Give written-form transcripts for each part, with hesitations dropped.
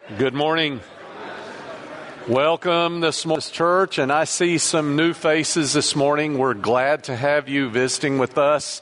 Good morning. Welcome this morning to church, and I see some new faces this morning. We're glad to have you visiting with us.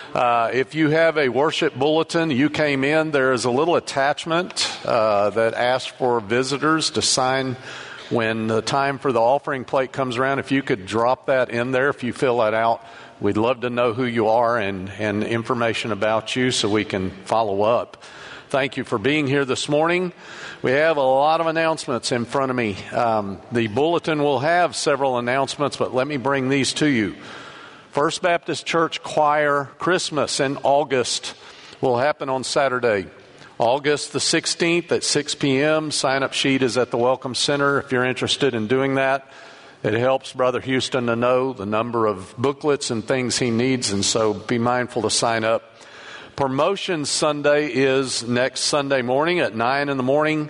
If you have a worship bulletin, you came in, there is a little attachment that asks for visitors to sign when the time for the offering plate comes around. If you could drop that in there, if you fill that out, we'd love to know who you are and information about you so we can follow up. Thank you for being here this morning. We have a lot of announcements in front of me. The bulletin will have several announcements, but let me bring these to you. First Baptist Church Choir Christmas in August will happen on Saturday, August the 16th at 6 p.m. Sign-up sheet is at the Welcome Center if you're interested in doing that. It helps Brother Houston to know the number of booklets and things he needs, and so be mindful to sign up. Promotion Sunday is next Sunday morning at 9 in the morning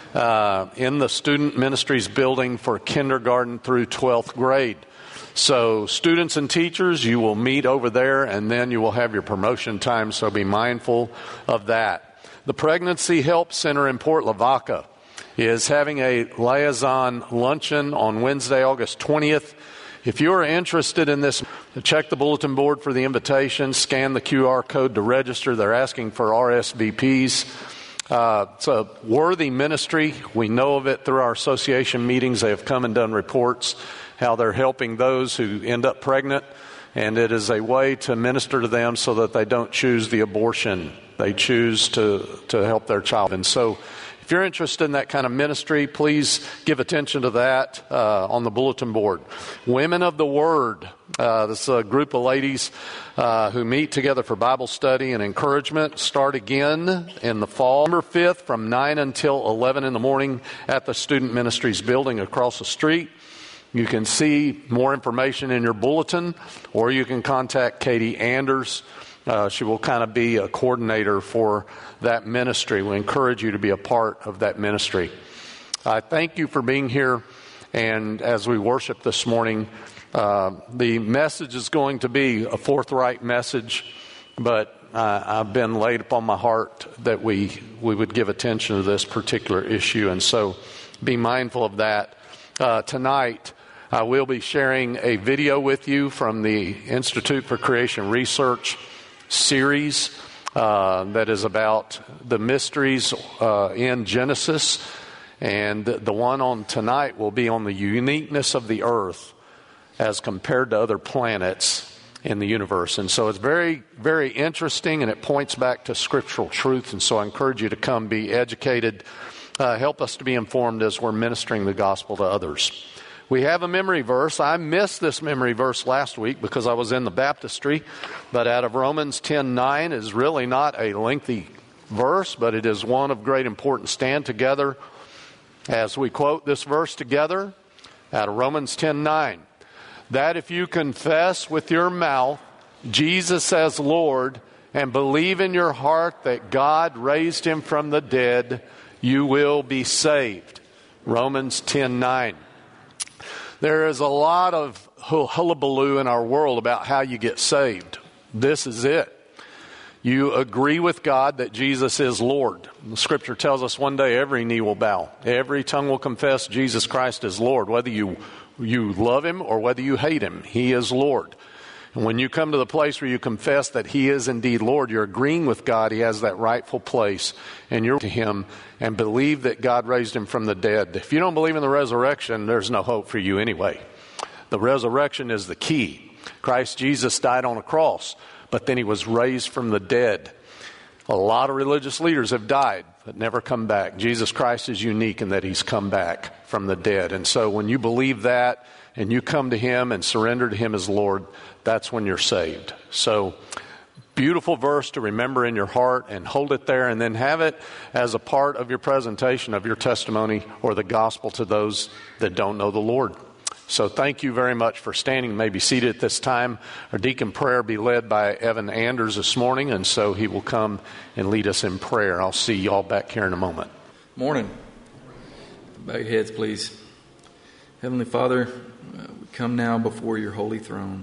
in the Student Ministries building for kindergarten through 12th grade. So students and teachers, you will meet over there, and then you will have your promotion time, so be mindful of that. The Pregnancy Help Center in Port Lavaca is having a liaison luncheon on Wednesday, August 20th. If you are interested in this, check the bulletin board for the invitation, scan the QR code to register. They're asking for RSVPs. It's a worthy ministry. We know of it through our association meetings. They have come and done reports how they're helping those who end up pregnant, and it is a way to minister to them so that they don't choose the abortion. They choose to help their child. And so if you're interested in that kind of ministry, please give attention to that on the bulletin board. Women of the Word. This is a group of ladies who meet together for Bible study and encouragement. Start again in the fall. November 5th from 9 until 11 in the morning at the Student Ministries building across the street. You can see more information in your bulletin, or you can contact Katie Anders. She will kind of be a coordinator for that ministry. We encourage you to be a part of that ministry. I thank you for being here, and as we worship this morning, the message is going to be a forthright message, but I've been laid upon my heart that we would give attention to this particular issue, and so be mindful of that. Tonight, I will be sharing a video with you from the Institute for Creation Research series that is about the mysteries in Genesis, and the one on tonight will be on the uniqueness of the earth as compared to other planets in the universe. And so it's very, very interesting, and it points back to scriptural truth, and so I encourage you to come be educated, help us to be informed as we're ministering the gospel to others. We have a memory verse. I missed this memory verse last week because I was in the baptistry, but out of Romans 10:9 is really not a lengthy verse, but it is one of great importance. Stand together as we quote this verse together out of Romans 10:9. That if you confess with your mouth Jesus as Lord and believe in your heart that God raised him from the dead, you will be saved. Romans 10:9. There is a lot of hullabaloo in our world about how you get saved. This is it. You agree with God that Jesus is Lord. The scripture tells us one day every knee will bow. Every tongue will confess Jesus Christ is Lord. Whether you love him or whether you hate him, he is Lord. And when you come to the place where you confess that he is indeed Lord, you're agreeing with God. He has that rightful place, and you're to him and believe that God raised him from the dead. If you don't believe in the resurrection, there's no hope for you anyway. The resurrection is the key. Christ Jesus died on a cross, but then he was raised from the dead. A lot of religious leaders have died, but never come back. Jesus Christ is unique in that he's come back from the dead. And so when you believe that and you come to him and surrender to him as Lord, that's when you're saved. So beautiful verse to remember in your heart and hold it there, and then have it as a part of your presentation of your testimony or the gospel to those that don't know the Lord. So thank you very much for standing. You may be seated at this time. Our deacon prayer be led by Evan Anders this morning, and so he will come and lead us in prayer. I'll see you all back here in a moment. Morning. Bow your heads, please. Heavenly Father, we come now before your holy throne.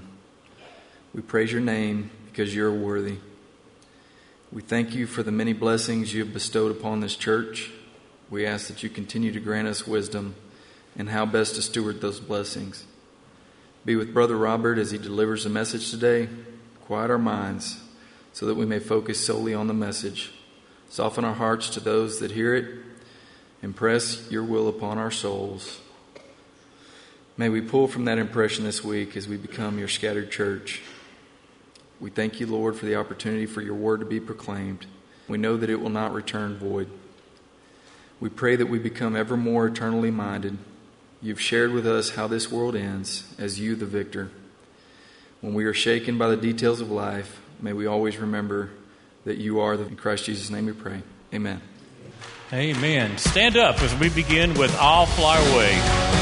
We praise your name because you're worthy. We thank you for the many blessings you have bestowed upon this church. We ask that you continue to grant us wisdom and how best to steward those blessings. Be with Brother Robert as he delivers the message today. Quiet our minds so that we may focus solely on the message. Soften our hearts to those that hear it. Impress your will upon our souls. May we pull from that impression this week as we become your scattered church. We thank you, Lord, for the opportunity for your word to be proclaimed. We know that it will not return void. We pray that we become ever more eternally minded. You've shared with us how this world ends as you, the victor. When we are shaken by the details of life, may we always remember that you are in Christ Jesus' name we pray. Amen. Amen. Stand up as we begin with I'll Fly Away.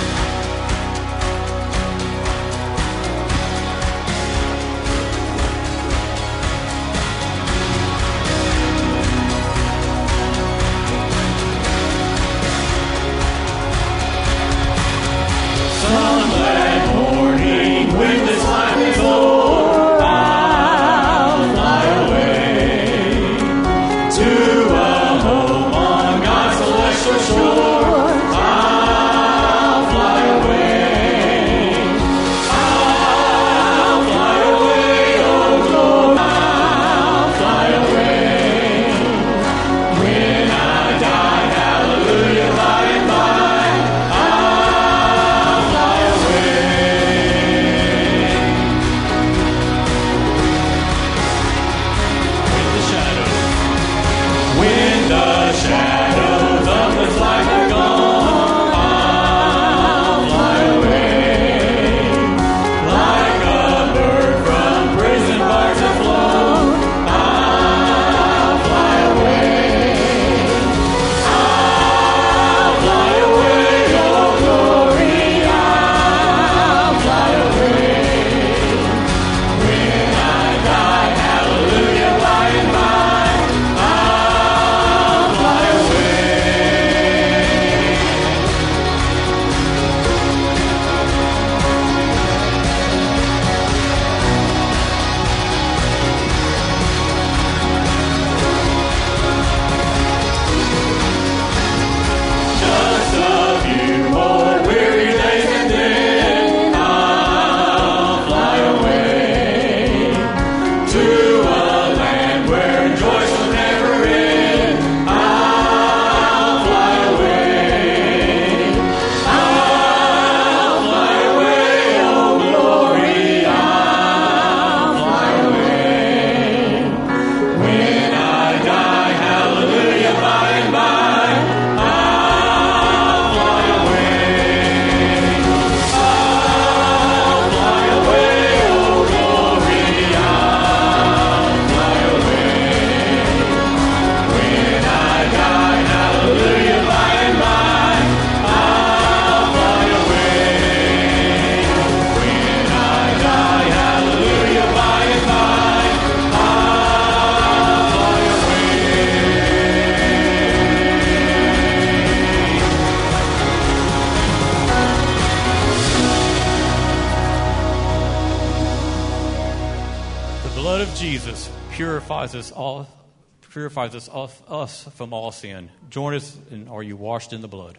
Purifies us from all sin. Join us in Are You Washed in the Blood?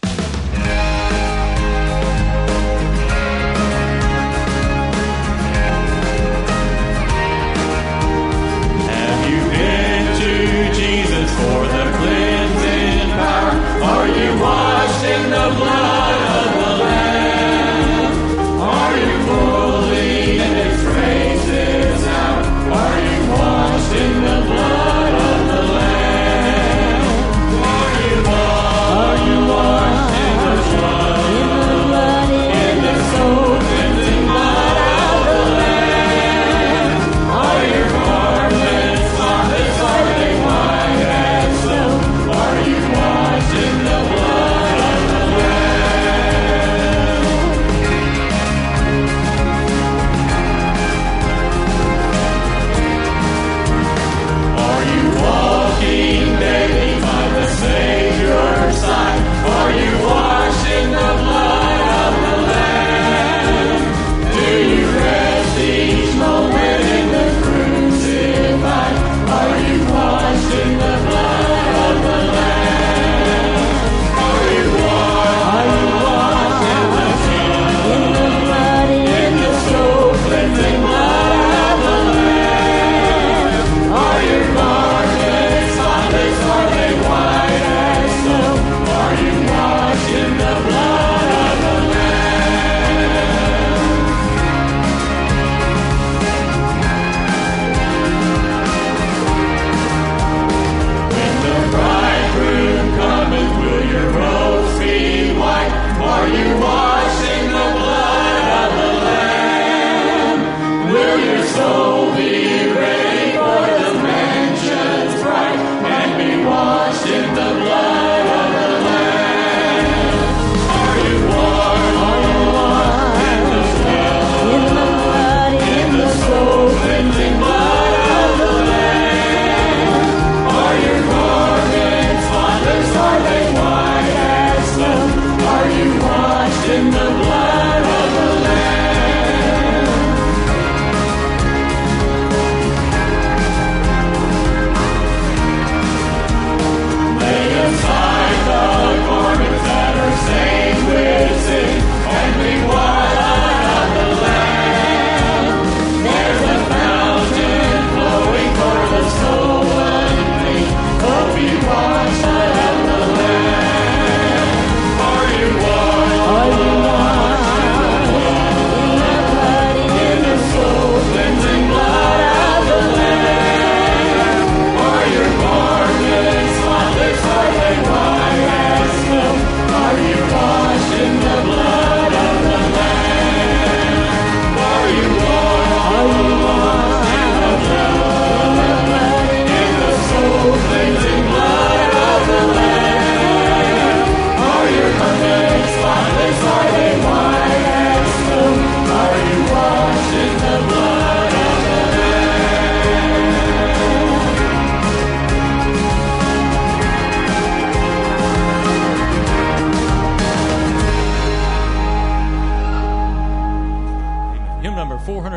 Have you been to Jesus for the cleansing power? Are you washed in the blood of the Lamb? Are you fully in His graces now? Are you washed in the blood? So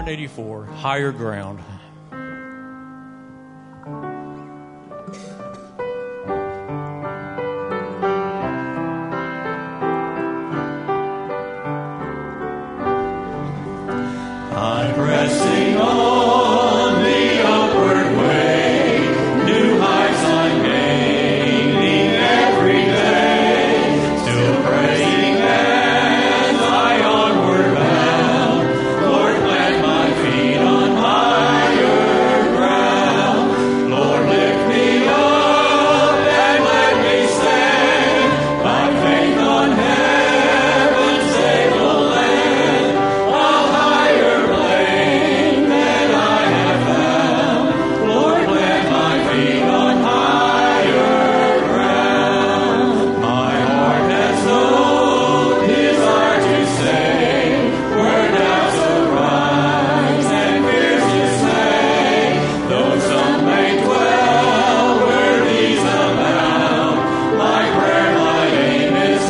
184, Higher Ground. I'm pressing on the upward way, new heights I'm gaining every day, still praying as I onward bound. Lord, plant my feet on higher ground. Lord, lift me up and let me stand by faith on heaven's able land, a higher plane than I have found. Lord, plant my feet on higher ground. My heart has known His heart to say, where doubts arise and fears dismay, though some may dwell where these abound, my prayer, my aim is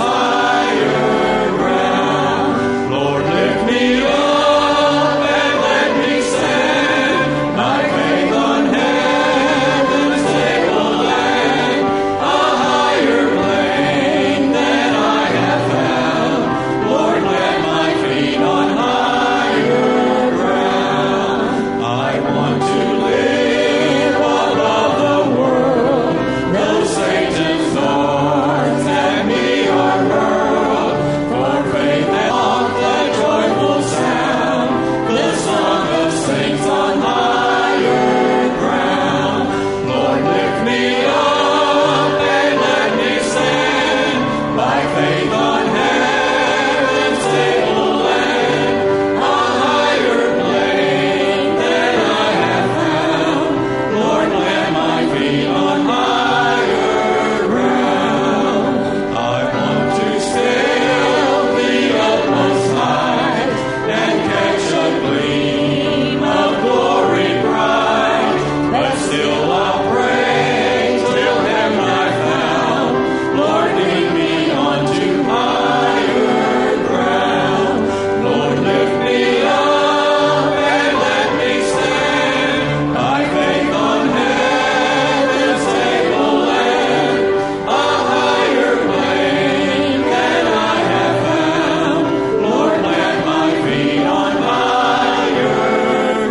higher ground. Lord, lift me up and let me stand by faith on heaven's able land, a higher plane than I have found. Lord, plant my feet on higher ground. I want to live above the world, though Satan's thorns at me are hurled, for faith and love, the joyful sound, the song of saints on higher ground. Lord, lift me up and let me stand by faith on heaven's able land, a higher plane than I have found. Lord, plant my feet on higher ground. I want to scale the utmost height and catch a gleam of glory bright, but still I'll pray till heaven I found. Lord, lead me onto higher ground. Lord, lift me up and let me stand by faith on heaven's able land, a higher plane than I have found. Lord, plant my feet on higher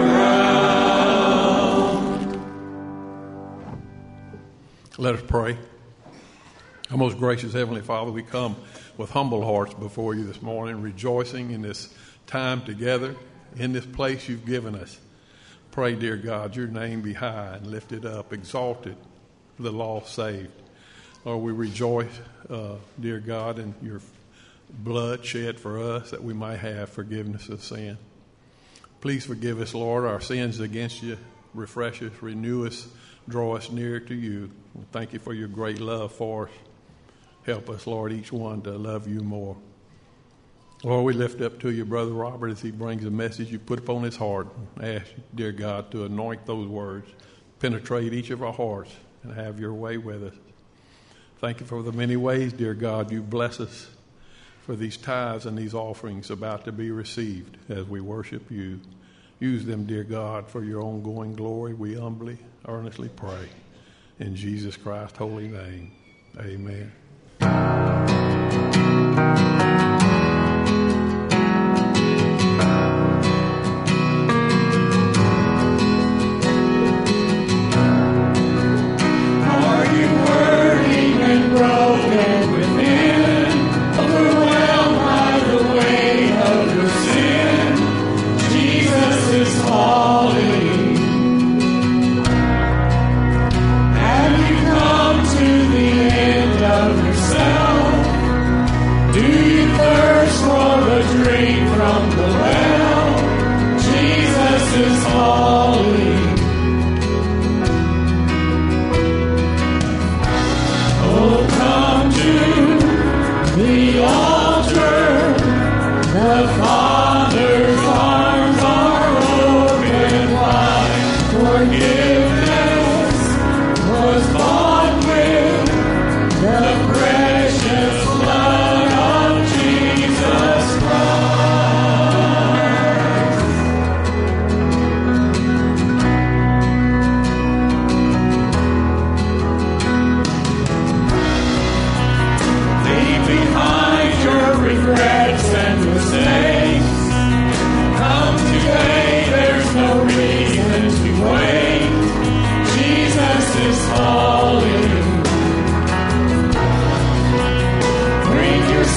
ground. Let us pray. Our most gracious Heavenly Father, we come with humble hearts before you this morning, rejoicing in this time together, in this place you've given us. Pray, dear God, your name be high and lifted up, exalted, the lost saved. Lord, we rejoice, dear God, in your blood shed for us that we might have forgiveness of sin. Please forgive us, Lord, our sins against you. Refresh us, renew us, draw us nearer to you. Thank you for your great love for us. Help us, Lord, each one to love you more. Lord, we lift up to you Brother Robert as he brings a message you put upon his heart. Ask you, dear God, to anoint those words, penetrate each of our hearts, and have your way with us. Thank you for the many ways, dear God, you bless us for these tithes and these offerings about to be received as we worship you. Use them, dear God, for your ongoing glory. We humbly, earnestly pray. In Jesus Christ's holy name, amen. Are you hurting and broken within, overwhelmed by the weight of your sin? Jesus is calling. Have you come to the end of yourself? Do you thirst for a drink from the well? Jesus is calling. Oh, come to the altar. The Father's arms are open wide. Forgiveness was bought with the precious blood of Jesus Christ.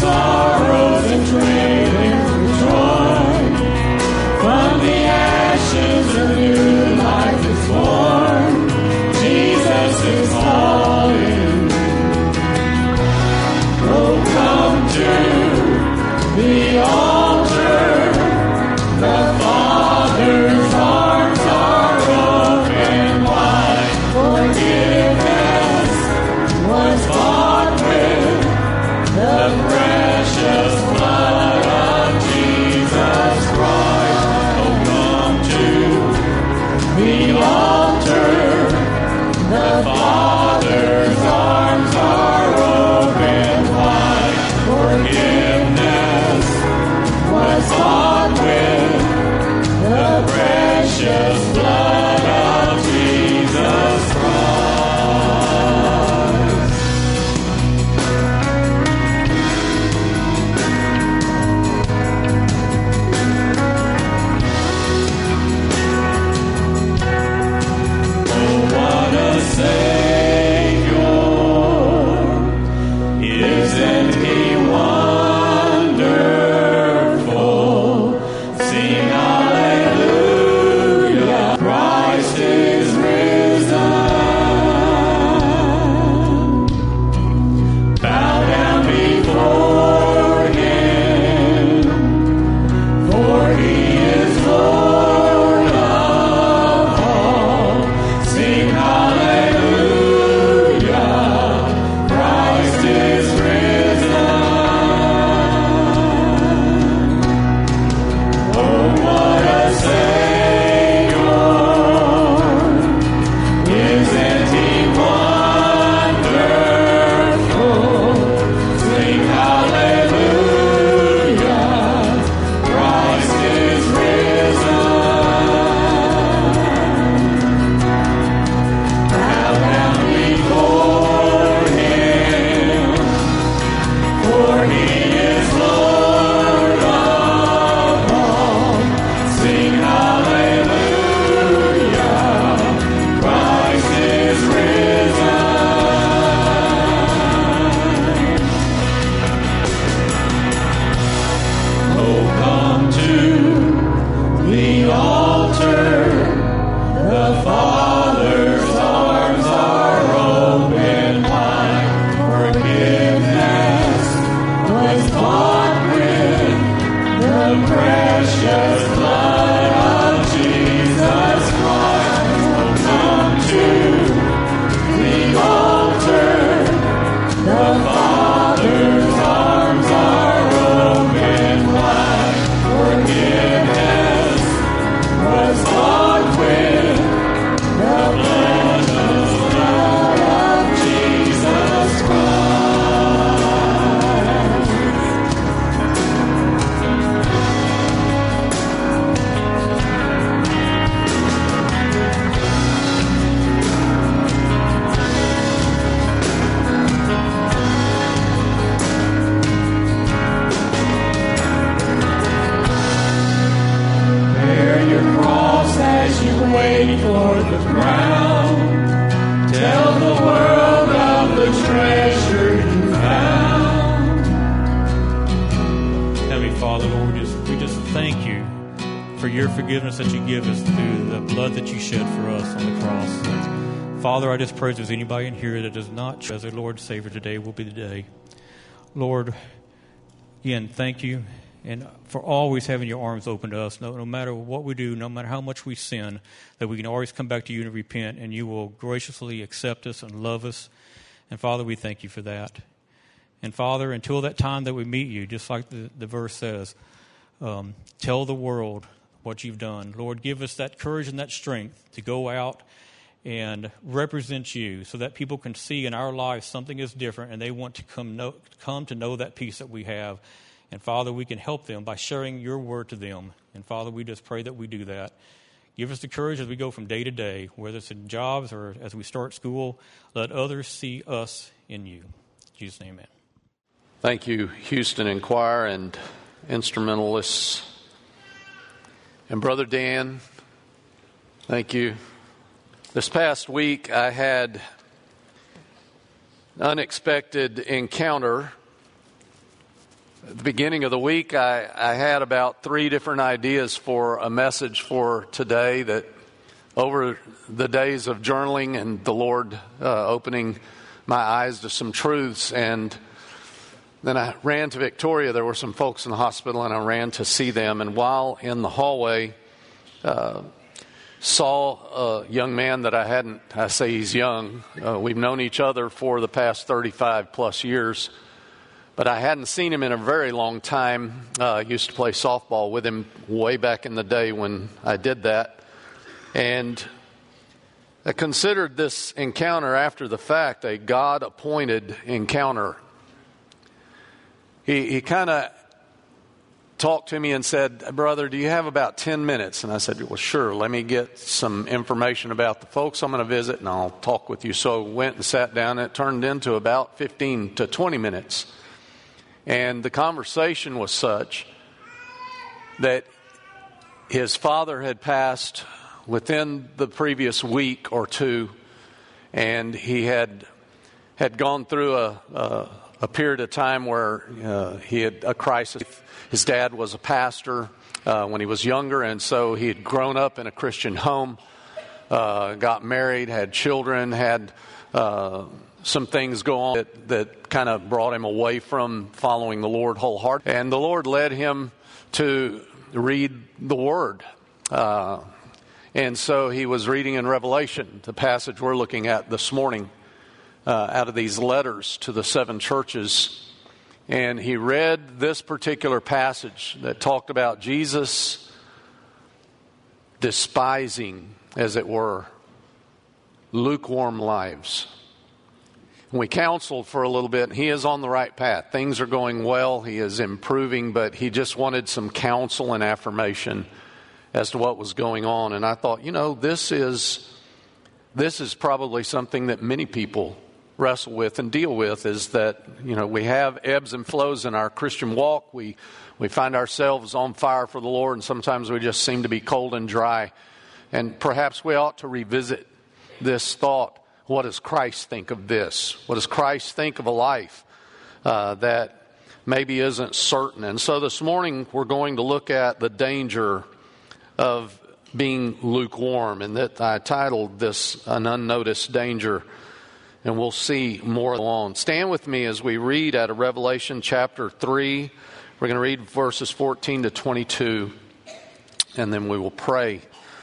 sorrows and trailings with joy. From the ashes a new life is born. Jesus is calling. Oh, come to the altar. The Father's arms are open wide. Forgiveness was bought with the precious blood of Jesus Christ. Oh, come to the altar. The Father's arms are open wide. Forgiveness was bought with the precious blood of Jesus Christ. Oh, what a Savior! Isn't He wonderful? Sing hallelujah, Christ is risen. Bow down before Him, for He is Lord of all. Sing hallelujah, Christ is risen. Oh, what a Savior! Isn't He wonderful? Sing hallelujah, Christ is risen. Bow down before Him, for He is Lord of all. Sing hallelujah, Christ is risen. Oh, come to the altar. The Father's arms are open wide. Forgiveness was bought with the precious blood of Jesus Christ. Oh, come to the altar. The Father's arms are open wide. Forgiveness was bought with the precious blood of Jesus Christ. Bear your cross as you wait for the crown. Tell the world of the treasure you found. Heavenly Father, Lord, we just thank you for your forgiveness that you give us through the blood that you shed for us on the cross. Father, I just pray if there's anybody in here that does not as their Lord and Savior, today will be the day. Lord, again, thank you, and for always having your arms open to us, no matter what we do, no matter how much we sin, that we can always come back to you and repent, and you will graciously accept us and love us. And Father, we thank you for that. And Father, until that time that we meet you, just like the verse says, tell the world what you've done. Lord, give us that courage and that strength to go out and represent you so that people can see in our lives something is different and they want to come to know that peace that we have. And Father, we can help them by sharing your word to them. And Father, we just pray that we do that. Give us the courage as we go from day to day, whether it's in jobs or as we start school. Let others see us in you. In Jesus' name, amen. Thank you, Houston and choir and instrumentalists. And Brother Dan, thank you. This past week I had an unexpected encounter At the beginning of the week, I had about 3 different ideas for a message for today that over the days of journaling and the Lord opening my eyes to some truths. And then I ran to Victoria. There were some folks in the hospital, and I ran to see them. And while in the hallway, saw a young man that I say he's young. We've known each other for the past 35 plus years. But I hadn't seen him in a very long time. I used to play softball with him way back in the day when I did that. And I considered this encounter after the fact a God-appointed encounter. He kind of talked to me and said, "Brother, do you have about 10 minutes?" And I said, "Well, sure. Let me get some information about the folks I'm going to visit, and I'll talk with you." So I went and sat down, and it turned into about 15 to 20 minutes. And the conversation was such that his father had passed within the previous week or two, and he had gone through a period of time where he had a crisis. His dad was a pastor when he was younger, and so he had grown up in a Christian home, got married, had children, had some things go on that kind of brought him away from following the Lord wholeheartedly. And the Lord led him to read the Word. And so he was reading in Revelation, the passage we're looking at this morning, out of these letters to the 7 churches. And he read this particular passage that talked about Jesus despising, as it were, lukewarm lives. We counseled for a little bit. He is on the right path. Things are going well. He is improving, but he just wanted some counsel and affirmation as to what was going on. And I thought, this is probably something that many people wrestle with and deal with, is that, we have ebbs and flows in our Christian walk. We find ourselves on fire for the Lord, and sometimes we just seem to be cold and dry. And perhaps we ought to revisit this thought. What does Christ think of this? What does Christ think of a life that maybe isn't certain? And so this morning we're going to look at the danger of being lukewarm, and that I titled this An Unnoticed Danger, and we'll see more on. Stand with me as we read out of Revelation chapter 3. We're going to read verses 14 to 22, and then we will pray.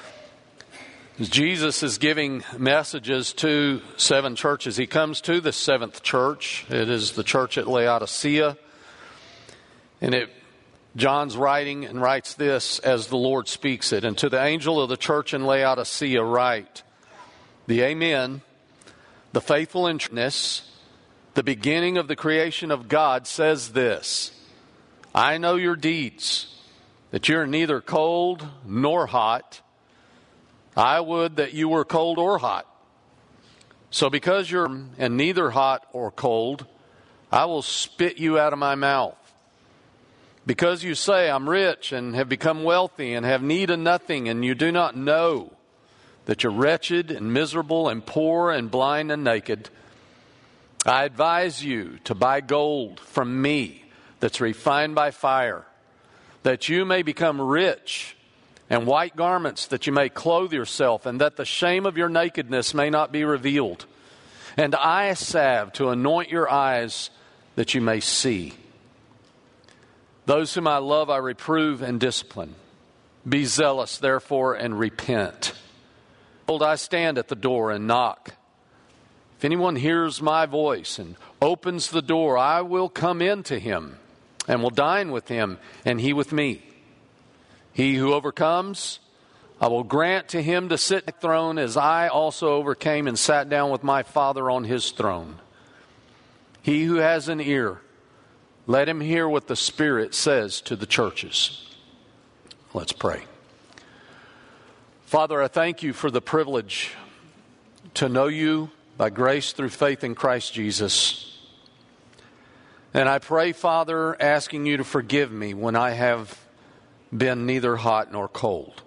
Jesus is giving messages to 7 churches. He comes to the 7th church. It is the church at Laodicea. And John's writing and writes this as the Lord speaks it. "And to the angel of the church in Laodicea write, the Amen, the faithful and trueness, the beginning of the creation of God, says this: I know your deeds, that you're neither cold nor hot. I would that you were cold or hot. So because you're and neither hot or cold, I will spit you out of my mouth. Because you say, I'm rich and have become wealthy and have need of nothing, and you do not know that you're wretched and miserable and poor and blind and naked, I advise you to buy gold from me that's refined by fire, that you may become rich, and white garments that you may clothe yourself, and that the shame of your nakedness may not be revealed, and eye salve to anoint your eyes that you may see. Those whom I love I reprove and discipline. Be zealous, therefore, and repent. Behold, I stand at the door and knock. If anyone hears my voice and opens the door, I will come in to him and will dine with him, and he with me. He who overcomes, I will grant to him to sit on the throne, as I also overcame and sat down with my Father on his throne. He who has an ear, let him hear what the Spirit says to the churches." Let's pray. Father, I thank you for the privilege to know you by grace through faith in Christ Jesus. And I pray, Father, asking you to forgive me when I have been neither hot nor cold.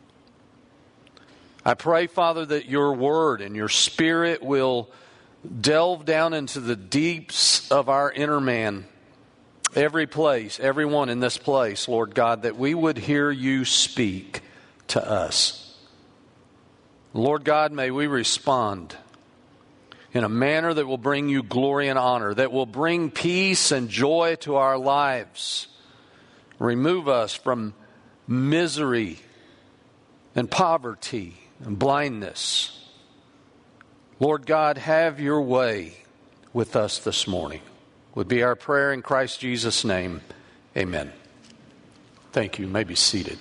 I pray, Father, that your word and your Spirit will delve down into the deeps of our inner man every place, everyone in this place, Lord God, that we would hear you speak to us. Lord God, may we respond in a manner that will bring you glory and honor, that will bring peace and joy to our lives. Remove us from misery and poverty and blindness. Lord God, have your way with us this morning. Would be our prayer in Christ Jesus' name. Amen. Thank you. You may be seated.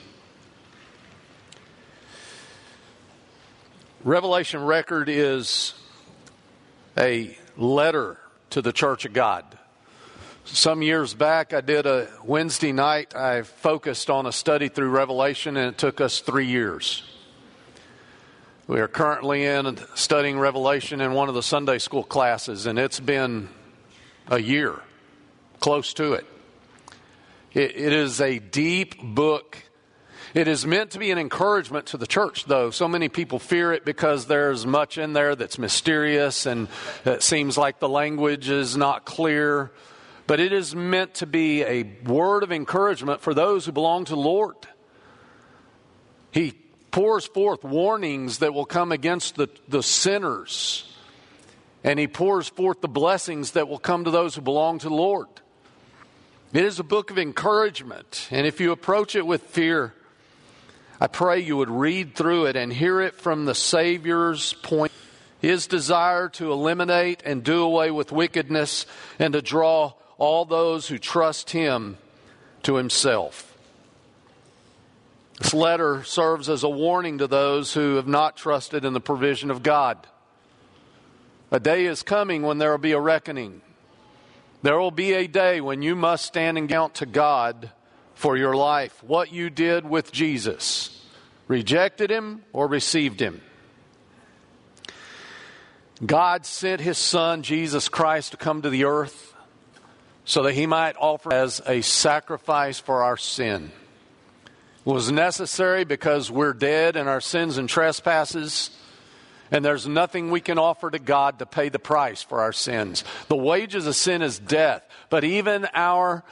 Revelation Record is a letter to the Church of God. Some years back, I did a Wednesday night. I focused on a study through Revelation, and it took us 3 years. We are currently studying Revelation in one of the Sunday school classes, and it's been a year, close to it. It is a deep book. It is meant to be an encouragement to the church, though. So many people fear it because there's much in there that's mysterious and it seems like the language is not clear. But it is meant to be a word of encouragement for those who belong to the Lord. He pours forth warnings that will come against the sinners. And he pours forth the blessings that will come to those who belong to the Lord. It is a book of encouragement. And if you approach it with fear, I pray you would read through it and hear it from the Savior's point. His desire to eliminate and do away with wickedness and to draw all those who trust him to himself. This letter serves as a warning to those who have not trusted in the provision of God. A day is coming when there will be a reckoning. There will be a day when you must stand and count to God for your life what you did with Jesus. Rejected him or received him. God sent his Son, Jesus Christ, to come to the earth so that he might offer as a sacrifice for our sin. It was necessary because we're dead in our sins and trespasses, and there's nothing we can offer to God to pay the price for our sins. The wages of sin is death, but even our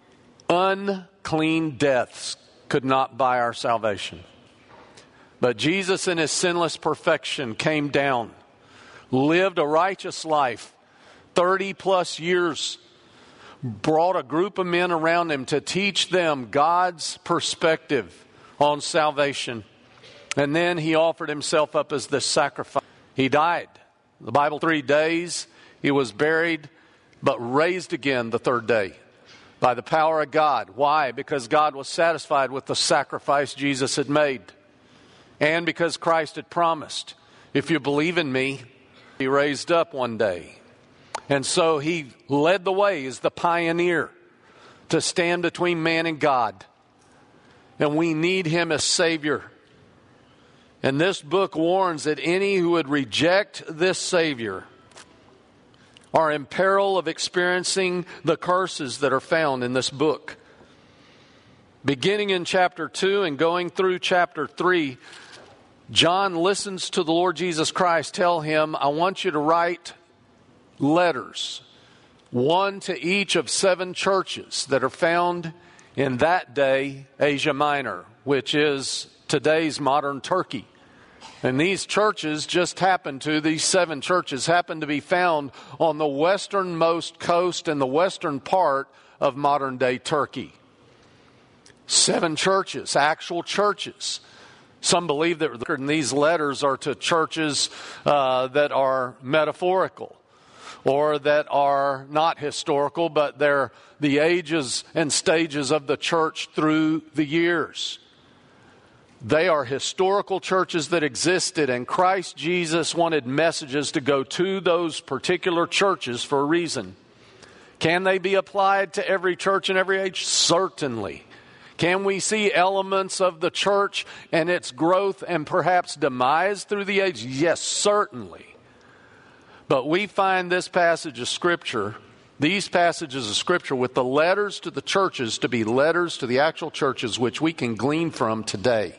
unclean deaths could not buy our salvation. But Jesus in his sinless perfection came down, lived a righteous life, 30 plus years, brought a group of men around him to teach them God's perspective on salvation. And then he offered himself up as the sacrifice. He died. The Bible, 3 days, he was buried, but raised again the third day by the power of God. Why? Because God was satisfied with the sacrifice Jesus had made. And because Christ had promised, if you believe in me, he raised up one day. And so he led the way as the pioneer to stand between man and God. And we need him as Savior. And this book warns that any who would reject this Savior are in peril of experiencing the curses that are found in this book. Beginning in chapter 2 and going through chapter 3, John listens to the Lord Jesus Christ tell him, I want you to write letters, one to each of 7 churches that are found in that day, Asia Minor, which is today's modern Turkey. And these churches these 7 churches happen to be found on the westernmost coast and the western part of modern day Turkey. 7 churches, actual churches. Some believe that these letters are to churches that are metaphorical or that are not historical, but they're the ages and stages of the church through the years. They are historical churches that existed, and Christ Jesus wanted messages to go to those particular churches for a reason. Can they be applied to every church in every age? Certainly. Can we see elements of the church and its growth and perhaps demise through the ages? Yes, certainly. But we find these passages of Scripture with the letters to the churches to be letters to the actual churches which we can glean from today.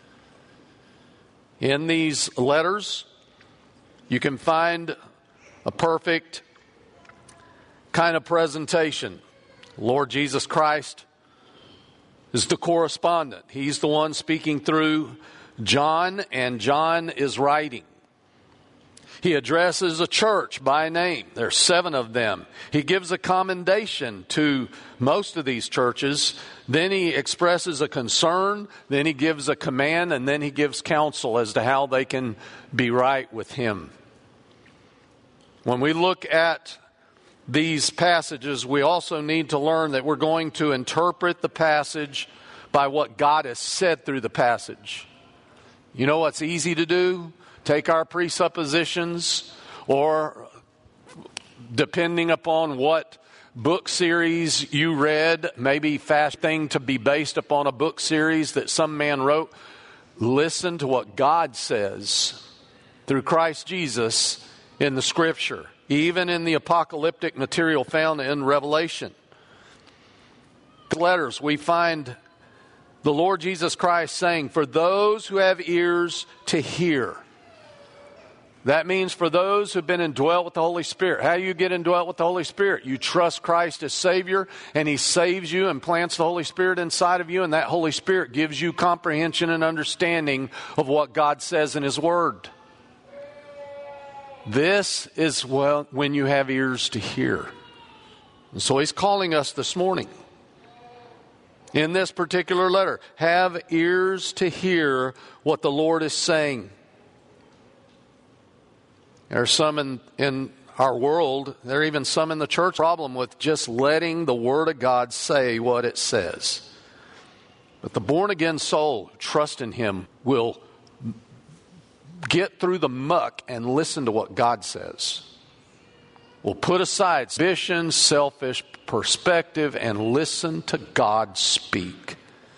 In these letters, you can find a perfect kind of presentation. Lord Jesus Christ is the correspondent. He's the one speaking through John, and John is writing. He addresses a church by name. There's 7 of them. He gives a commendation to most of these churches. Then he expresses a concern. Then he gives a command. And then he gives counsel as to how they can be right with him. When we look at these passages, we also need to learn that we're going to interpret the passage by what God has said through the passage. You know what's easy to do? Take our presuppositions, or depending upon what book series you read, maybe fast thing to be based upon a book series that some man wrote. Listen to what God says through Christ Jesus in the Scripture, even in the apocalyptic material found in Revelation. Letters, we find the Lord Jesus Christ saying, for those who have ears to hear. That means for those who've been indwelt with the Holy Spirit. How do you get indwelt with the Holy Spirit? You trust Christ as Savior, and He saves you and plants the Holy Spirit inside of you, and that Holy Spirit gives you comprehension and understanding of what God says in His Word. This is when you have ears to hear. And so He's calling us this morning, in this particular letter, have ears to hear what the Lord is saying. There are some in our world, there are even some in the church, problem with just letting the Word of God say what it says. But the born-again soul, trust in Him, will get through the muck and listen to what God says. Will put aside ambition, selfish perspective, and listen to God speak.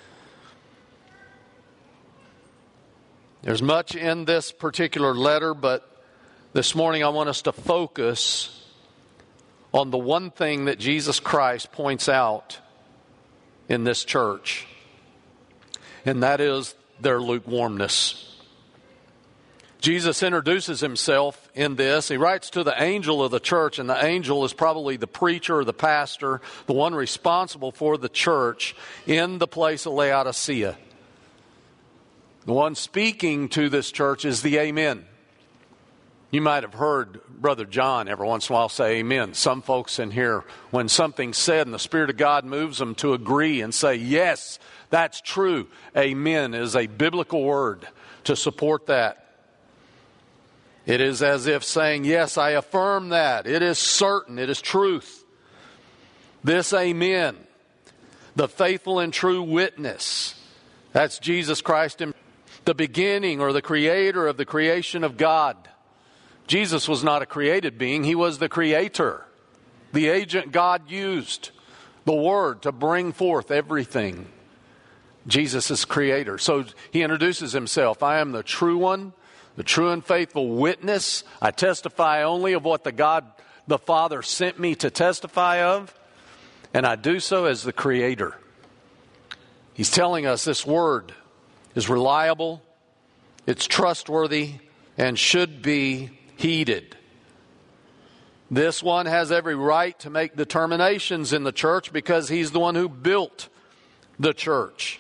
There's much in this particular letter, but this morning I want us to focus on the one thing that Jesus Christ points out in this church, and that is their lukewarmness. Jesus introduces Himself in this. He writes to the angel of the church, and the angel is probably the preacher or the pastor, the one responsible for the church in the place of Laodicea. The one speaking to this church is the Amen. You might have heard Brother John every once in a while say amen. Some folks in here, when something's said and the Spirit of God moves them to agree and say, yes, that's true. Amen is a biblical word to support that. It is as if saying, yes, I affirm that. It is certain. It is truth. This amen, the faithful and true witness, that's Jesus Christ, the beginning or the creator of the creation of God. Jesus was not a created being. He was the creator, the agent God used, the Word, to bring forth everything. Jesus is creator. So He introduces Himself. I am the true one, the true and faithful witness. I testify only of what the God the Father sent me to testify of, and I do so as the creator. He's telling us this Word is reliable, it's trustworthy, and should be heeded. This one has every right to make determinations in the church because He's the one who built the church.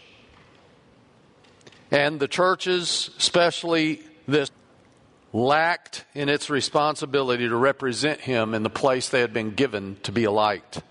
And the churches, especially this, lacked in its responsibility to represent Him in the place they had been given to be a light.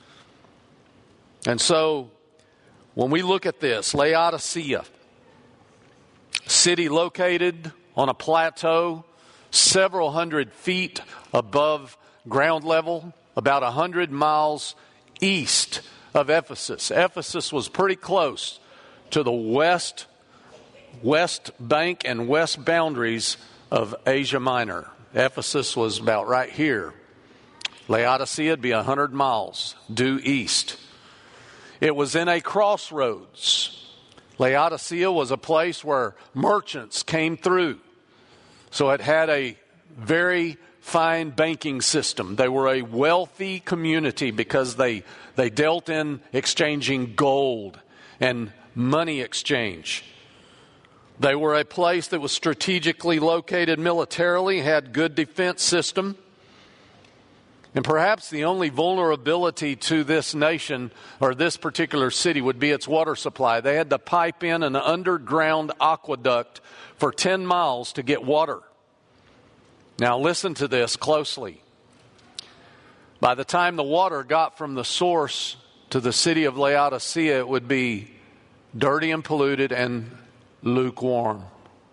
And so, when we look at this, Laodicea, city located on a plateau, several hundred feet above ground level, about 100 miles east of Ephesus. Ephesus was pretty close to the west bank and west boundaries of Asia Minor. Ephesus was about right here. Laodicea would be 100 miles due east. It was in a crossroads. Laodicea was a place where merchants came through. So it had a very fine banking system. They were a wealthy community because they dealt in exchanging gold and money exchange. They were a place that was strategically located militarily, had good defense system. And perhaps the only vulnerability to this nation or this particular city would be its water supply. They had to pipe in an underground aqueduct for 10 miles to get water. Now listen to this closely. By the time the water got from the source to the city of Laodicea, it would be dirty and polluted and lukewarm.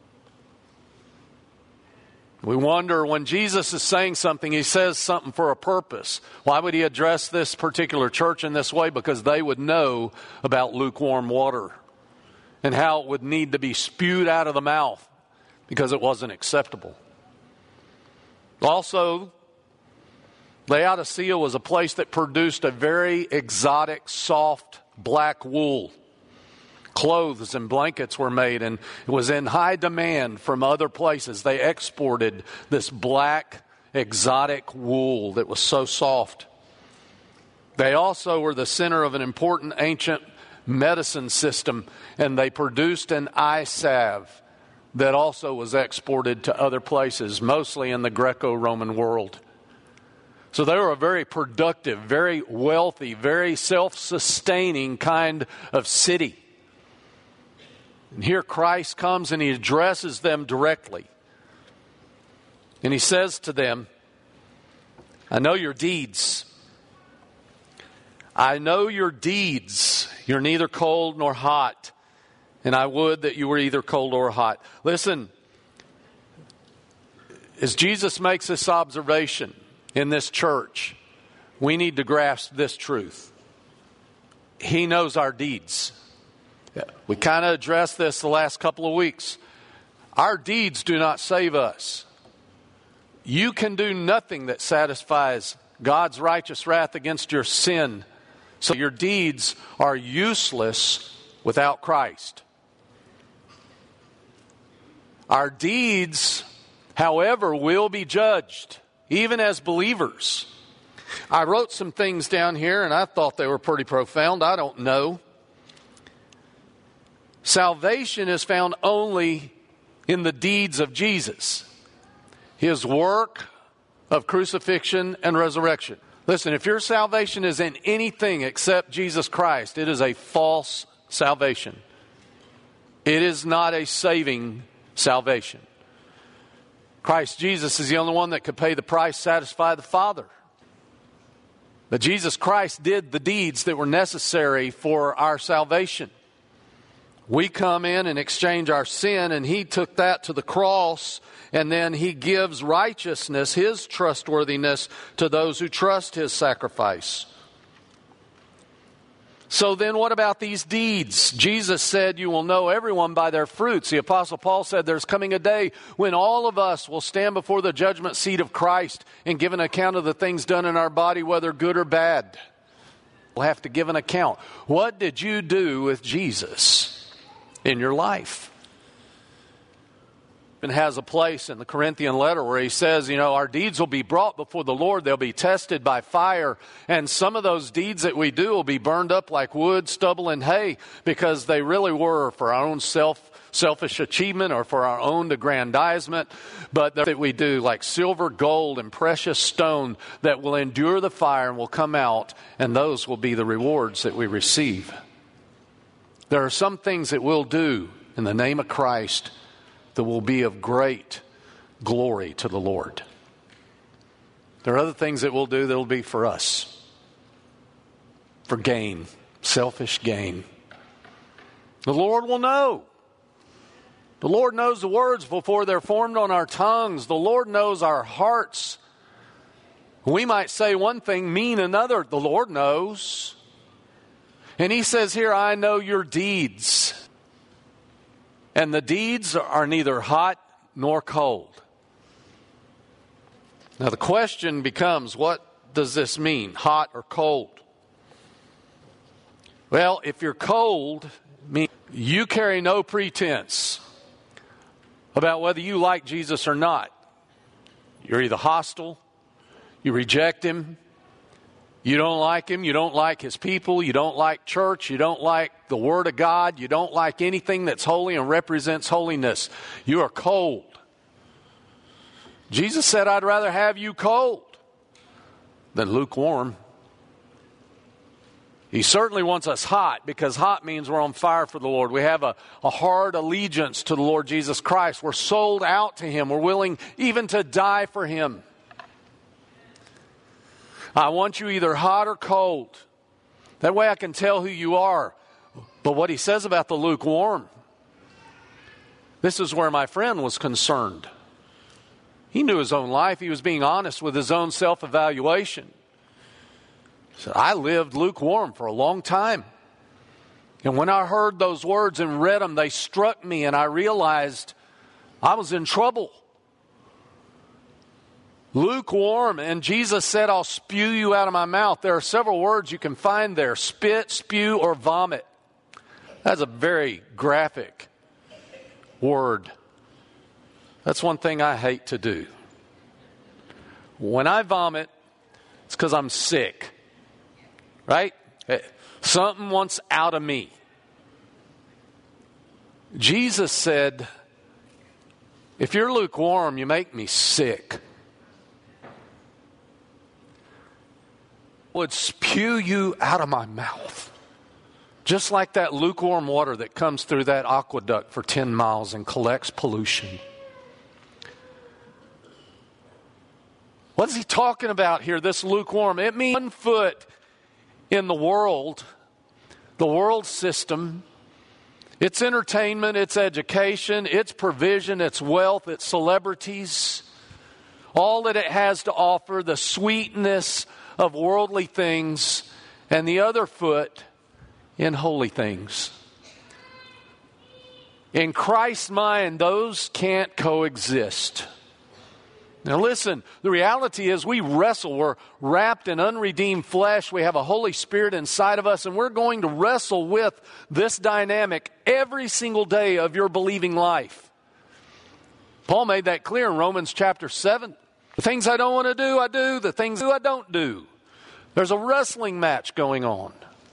We wonder when Jesus is saying something, he says something for a purpose. Why would he address this particular church in this way? Because they would know about lukewarm water and how it would need to be spewed out of the mouth because it wasn't acceptable. Also, Laodicea was a place that produced a very exotic, soft, black wool. Clothes and blankets were made, and it was in high demand from other places. They exported this black, exotic wool that was so soft. They also were the center of an important ancient medicine system, and they produced an eye salve that also was exported to other places, mostly in the Greco-Roman world. So they were a very productive, very wealthy, very self-sustaining kind of city. And here Christ comes and he addresses them directly. And he says to them, I know your deeds. I know your deeds. You're neither cold nor hot. And I would that you were either cold or hot. Listen, as Jesus makes this observation in this church, we need to grasp this truth. He knows our deeds. We kind of addressed this the last couple of weeks. Our deeds do not save us. You can do nothing that satisfies God's righteous wrath against your sin. So your deeds are useless without Christ. Our deeds, however, will be judged, even as believers. I wrote some things down here, and I thought they were pretty profound. I don't know. Salvation is found only in the deeds of Jesus, his work of crucifixion and resurrection. Listen, if your salvation is in anything except Jesus Christ, it is a false salvation. It is not a saving salvation. Christ Jesus is the only one that could pay the price, satisfy the Father. But Jesus Christ did the deeds that were necessary for our salvation. We come in and exchange our sin, and he took that to the cross, and then he gives righteousness, his trustworthiness, to those who trust his sacrifice. So then what about these deeds? Jesus said, you will know everyone by their fruits. The Apostle Paul said there's coming a day when all of us will stand before the judgment seat of Christ and give an account of the things done in our body, whether good or bad. We'll have to give an account. What did you do with Jesus in your life? And has a place in the Corinthian letter where he says, our deeds will be brought before the Lord. They'll be tested by fire. And some of those deeds that we do will be burned up like wood, stubble, and hay, because they really were for our own selfish achievement or for our own aggrandizement. But that we do like silver, gold, and precious stone that will endure the fire and will come out. And those will be the rewards that we receive. There are some things that we'll do in the name of Christ that will be of great glory to the Lord. There are other things that we'll do that will be for us, for gain, selfish gain. The Lord will know. The Lord knows the words before they're formed on our tongues. The Lord knows our hearts. We might say one thing, mean another. The Lord knows. And he says here, I know your deeds. And the deeds are neither hot nor cold. Now the question becomes, what does this mean, hot or cold? Well, if you're cold, means you carry no pretense about whether you like Jesus or not. You're either hostile, you reject him, you don't like him, you don't like his people, you don't like church, you don't like the Word of God, you don't like anything that's holy and represents holiness. You are cold. Jesus said, I'd rather have you cold than lukewarm. He certainly wants us hot, because hot means we're on fire for the Lord. We have a hard allegiance to the Lord Jesus Christ. We're sold out to Him. We're willing even to die for Him. I want you either hot or cold. That way I can tell who you are. But what he says about the lukewarm, this is where my friend was concerned. He knew his own life. He was being honest with his own self-evaluation. He said, I lived lukewarm for a long time. And when I heard those words and read them, they struck me, and I realized I was in trouble. Lukewarm, and Jesus said, I'll spew you out of my mouth. There are several words you can find there: spit, spew, or vomit. That's a very graphic word. That's one thing I hate to do. When I vomit, it's because I'm sick. Right? Something wants out of me. Jesus said, if you're lukewarm, you make me sick. I would spew you out of my mouth. Just like that lukewarm water that comes through that aqueduct for 10 miles and collects pollution. What is he talking about here, this lukewarm? It means 1 foot in the world system, its entertainment, its education, its provision, its wealth, its celebrities, all that it has to offer, the sweetness of worldly things, and the other foot in holy things. In Christ's mind, those can't coexist. Now listen, the reality is we wrestle. We're wrapped in unredeemed flesh. We have a Holy Spirit inside of us, and we're going to wrestle with this dynamic every single day of your believing life. Paul made that clear in Romans chapter 7. The things I don't want to do, I do. The things I don't do. There's a wrestling match going on.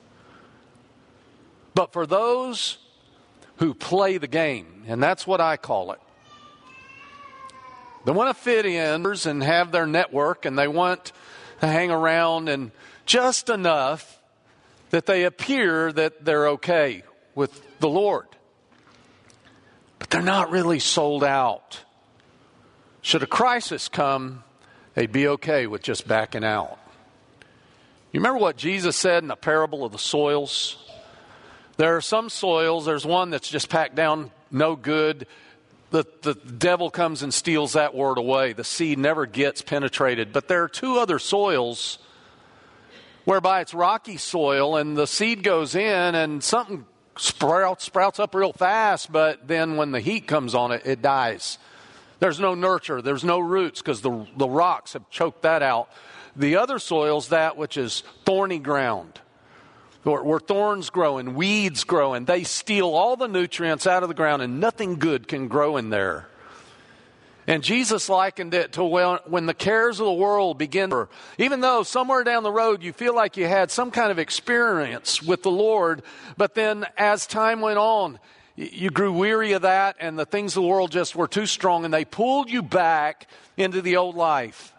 But for those who play the game, and that's what I call it, they want to fit in and have their network, and they want to hang around and just enough that they appear that they're okay with the Lord. But they're not really sold out. Should a crisis come, they'd be okay with just backing out. You remember what Jesus said in the parable of the soils? There are some soils, there's one that's just packed down, no good. The devil comes and steals that word away. The seed never gets penetrated. But there are 2 other soils whereby it's rocky soil, and the seed goes in and something sprouts up real fast, but then when the heat comes on it, it dies. There's no nurture. There's no roots because the rocks have choked that out. The other soil's that which is thorny ground, where thorns grow and weeds grow, and they steal all the nutrients out of the ground, and nothing good can grow in there. And Jesus likened it to when the cares of the world begin, even though somewhere down the road you feel like you had some kind of experience with the Lord, but then as time went on, you grew weary of that, and the things of the world just were too strong, and they pulled you back into the old life.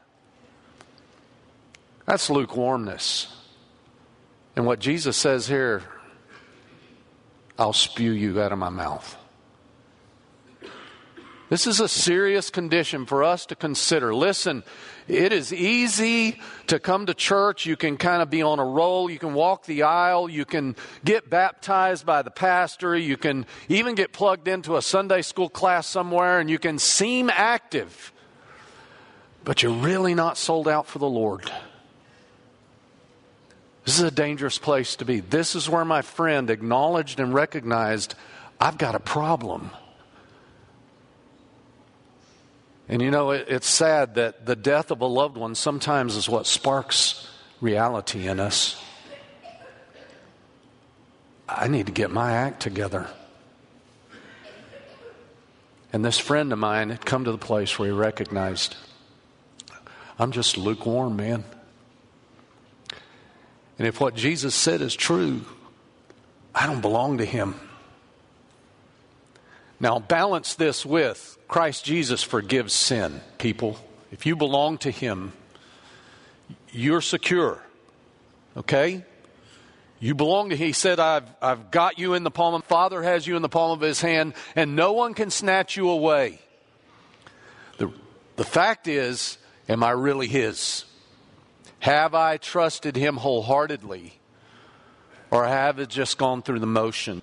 That's lukewarmness. And what Jesus says here, I'll spew you out of my mouth. This is a serious condition for us to consider. Listen, it is easy to come to church. You can kind of be on a roll. You can walk the aisle. You can get baptized by the pastor. You can even get plugged into a Sunday school class somewhere, and you can seem active. But you're really not sold out for the Lord. This is a dangerous place to be. This is where my friend acknowledged and recognized, I've got a problem. And you know, it's sad that the death of a loved one sometimes is what sparks reality in us. I need to get my act together. And this friend of mine had come to the place where he recognized, I'm just lukewarm, man. And if what Jesus said is true, I don't belong to Him. Now, balance this with Christ Jesus forgives sin, people. If you belong to Him, you're secure. Okay? You belong to Him. He said, I've got you in the palm of, Father has you in the palm of His hand, and no one can snatch you away. The fact is, am I really His? Have I trusted Him wholeheartedly? Or have it just gone through the motion?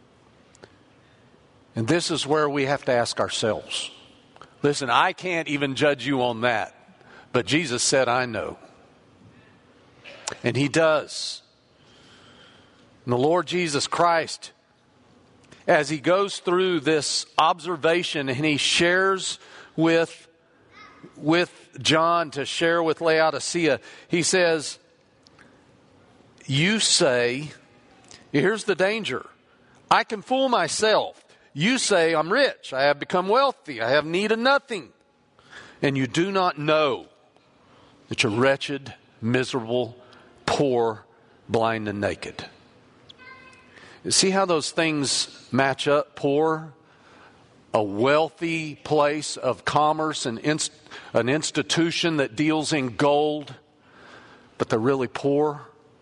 And this is where we have to ask ourselves. Listen, I can't even judge you on that. But Jesus said, I know. And He does. And the Lord Jesus Christ, as He goes through this observation and He shares with John to share with Laodicea, He says, you say, here's the danger. I can fool myself. You say, I'm rich. I have become wealthy. I have need of nothing. And you do not know that you're wretched, miserable, poor, blind, and naked. See how those things match up? Poor, a wealthy place of commerce, an institution that deals in gold, but they're really poor.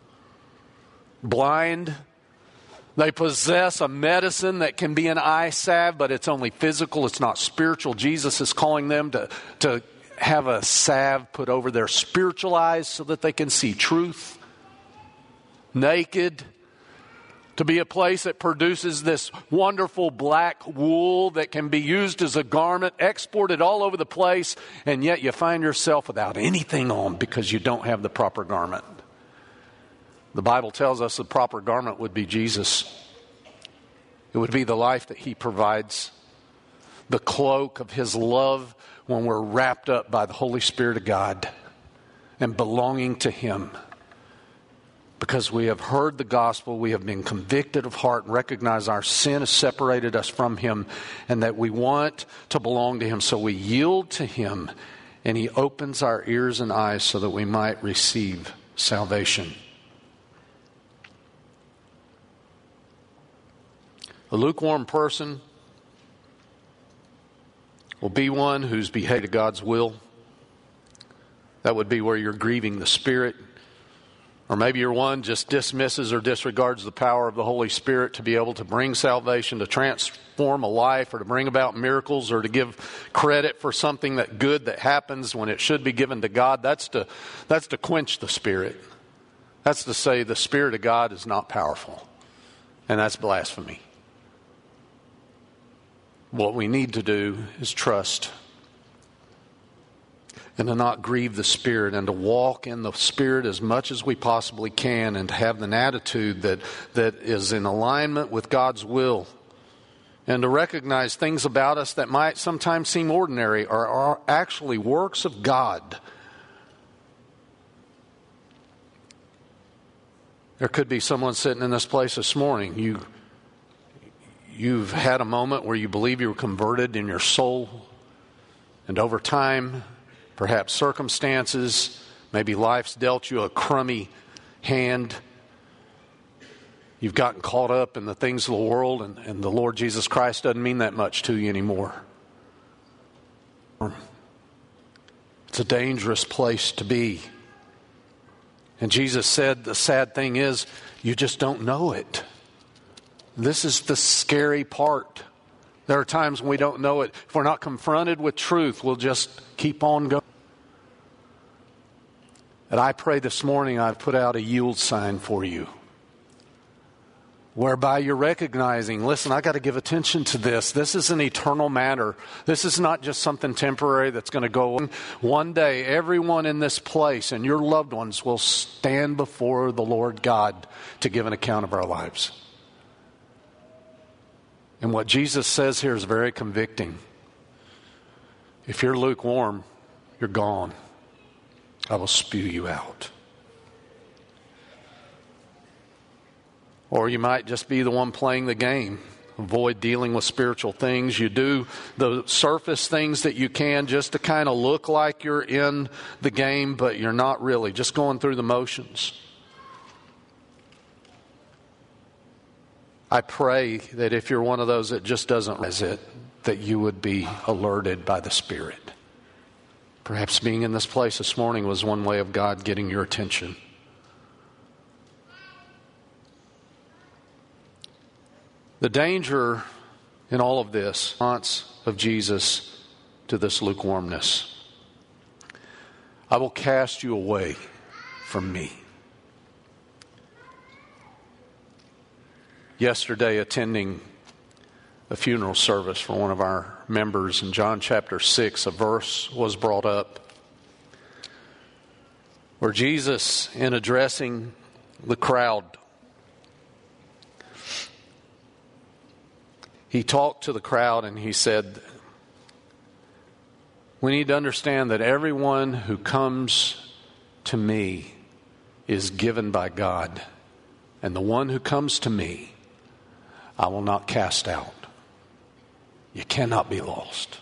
Blind, they possess a medicine that can be an eye salve, but it's only physical, it's not spiritual. Jesus is calling them to have a salve put over their spiritual eyes so that they can see truth. Naked, to be a place that produces this wonderful black wool that can be used as a garment, exported all over the place, and yet you find yourself without anything on because you don't have the proper garment. The Bible tells us the proper garment would be Jesus. It would be the life that He provides, the cloak of His love when we're wrapped up by the Holy Spirit of God and belonging to Him. Because we have heard the gospel, we have been convicted of heart and recognize our sin has separated us from Him and that we want to belong to Him. So we yield to Him and He opens our ears and eyes so that we might receive salvation. A lukewarm person will be one who's behaved to God's will. That would be where you're grieving the Spirit. Or maybe you're one just dismisses or disregards the power of the Holy Spirit to be able to bring salvation, to transform a life, or to bring about miracles, or to give credit for something that good that happens when it should be given to God. That's to quench the Spirit. That's to say the Spirit of God is not powerful. And that's blasphemy. What we need to do is trust and to not grieve the Spirit and to walk in the Spirit as much as we possibly can and to have an attitude that is in alignment with God's will and to recognize things about us that might sometimes seem ordinary are actually works of God. There could be someone sitting in this place this morning. You've had a moment where you believe you were converted in your soul, and over time, perhaps circumstances, maybe life's dealt you a crummy hand. You've gotten caught up in the things of the world, and the Lord Jesus Christ doesn't mean that much to you anymore. It's a dangerous place to be. And Jesus said the sad thing is, you just don't know it. This is the scary part. There are times when we don't know it. If we're not confronted with truth, we'll just keep on going. And I pray this morning I've put out a yield sign for you, whereby you're recognizing, listen, I got to give attention to this. This is an eternal matter. This is not just something temporary that's going to go on. One day, everyone in this place and your loved ones will stand before the Lord God to give an account of our lives. And what Jesus says here is very convicting. If you're lukewarm, you're gone. I will spew you out. Or you might just be the one playing the game. Avoid dealing with spiritual things. You do the surface things that you can just to kind of look like you're in the game, but you're not really. Just going through the motions. I pray that if you're one of those that just doesn't realize it, that you would be alerted by the Spirit. Perhaps being in this place this morning was one way of God getting your attention. The danger in all of this, response of Jesus to this lukewarmness. I will cast you away from me. Yesterday, attending a funeral service for one of our members in John chapter 6, a verse was brought up where Jesus, in addressing the crowd, he talked to the crowd and he said, we need to understand that everyone who comes to me is given by God, and the one who comes to me, I will not cast out. You cannot be lost.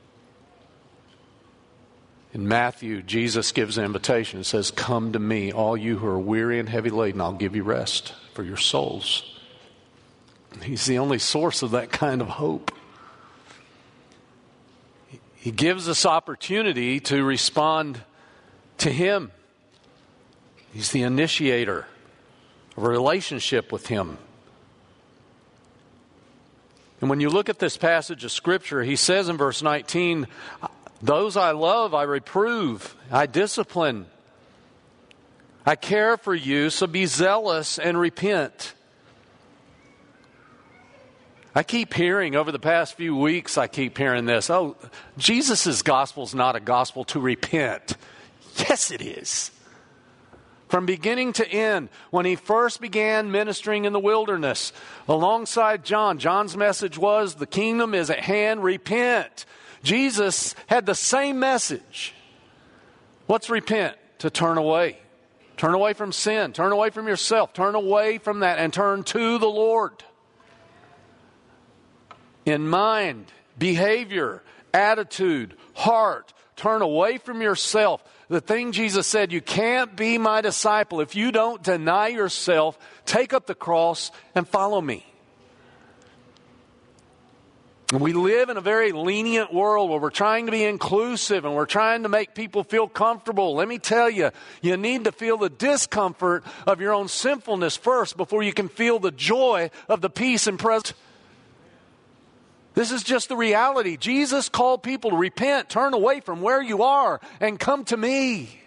In Matthew, Jesus gives an invitation. It says, come to me, all you who are weary and heavy laden, I'll give you rest for your souls. He's the only source of that kind of hope. He gives us opportunity to respond to Him. He's the initiator of a relationship with Him. And when you look at this passage of Scripture, He says in verse 19, those I love, I reprove, I discipline. I care for you, so be zealous and repent. I keep hearing over the past few weeks, I keep hearing this. Oh, Jesus' gospel is not a gospel to repent. Yes, it is. From beginning to end, when He first began ministering in the wilderness, alongside John, John's message was, the kingdom is at hand, repent. Jesus had the same message. What's repent? To turn away. Turn away from sin. Turn away from yourself. Turn away from that and turn to the Lord. In mind, behavior, attitude, heart, turn away from yourself. The thing Jesus said, you can't be my disciple if you don't deny yourself, take up the cross, and follow me. And we live in a very lenient world where we're trying to be inclusive and we're trying to make people feel comfortable. Let me tell you, you need to feel the discomfort of your own sinfulness first before you can feel the joy of the peace and presence. This is just the reality. Jesus called people to repent, turn away from where you are, and come to me.